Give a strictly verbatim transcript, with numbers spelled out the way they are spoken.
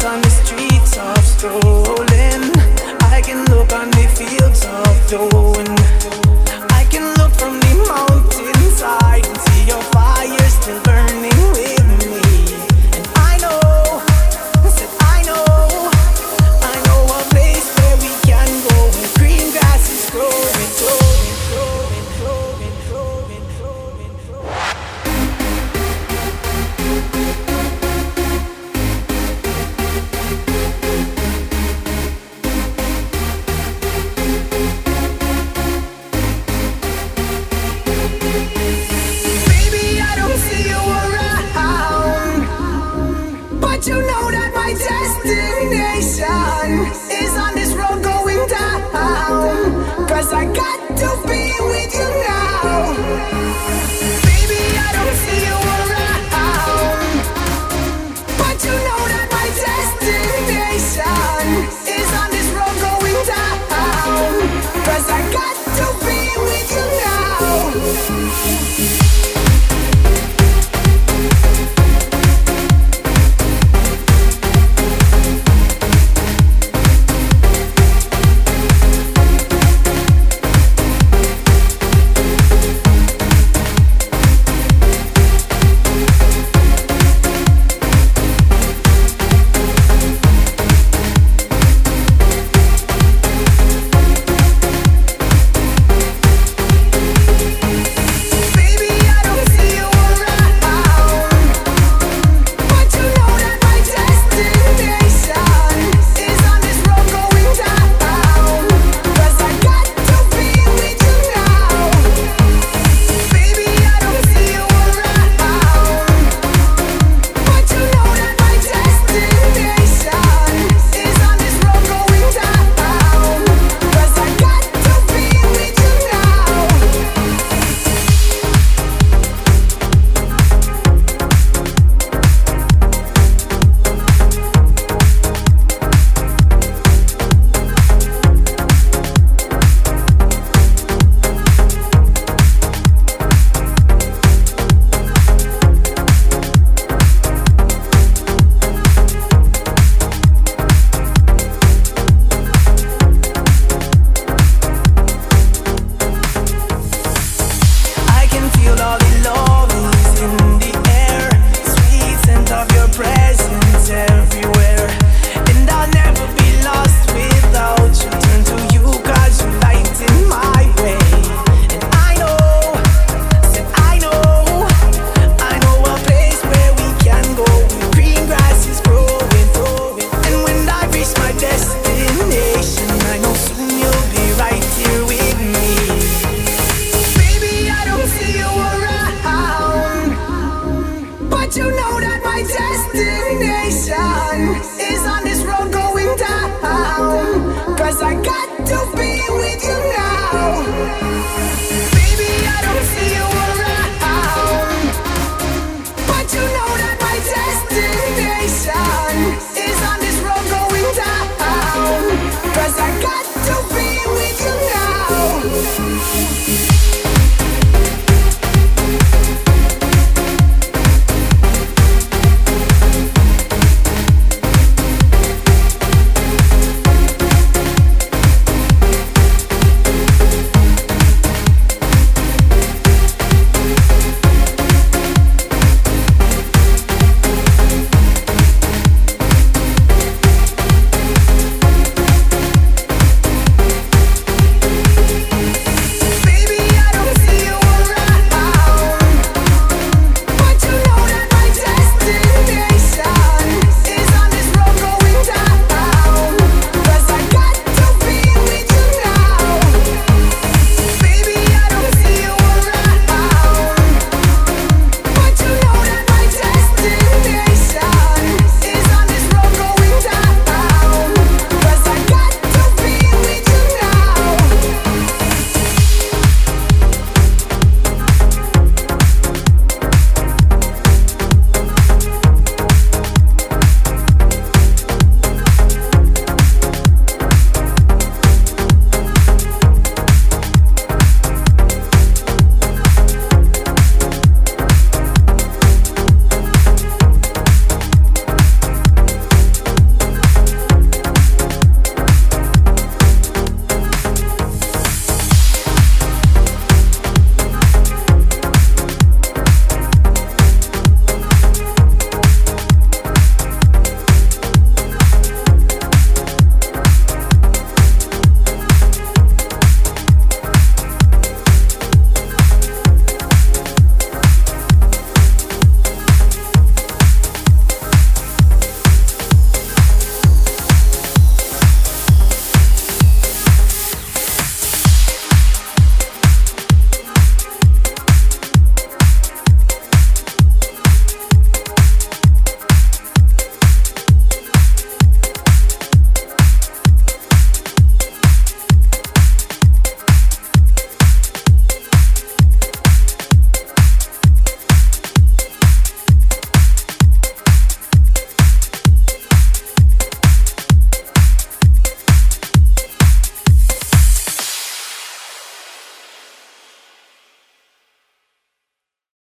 on the streets of strolling. I can look on the fields of glowing. I can look from the mountainside and see your fire still burning with me. And I know, said I know, I know a place where we can go, where green grass is growing, growing, growing, growing, growing, growing, growing. You know that my destination is on this road going down, 'cause I got to be with you now. Baby, I don't see you around, but you know that my destination is on this road going down, 'cause I got to be with you now. You know that my destination is on this road going down, 'cause I got to be with you now.